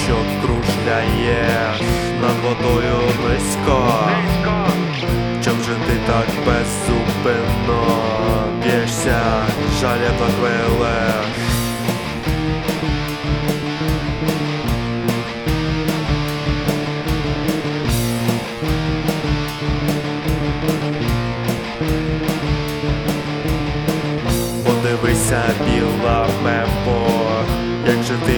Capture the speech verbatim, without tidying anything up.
що кружляєш над водою низько. Чом же ти так беззупинно б'єшся, жалібно хвилеш? Подивися, біла мембо, як же ти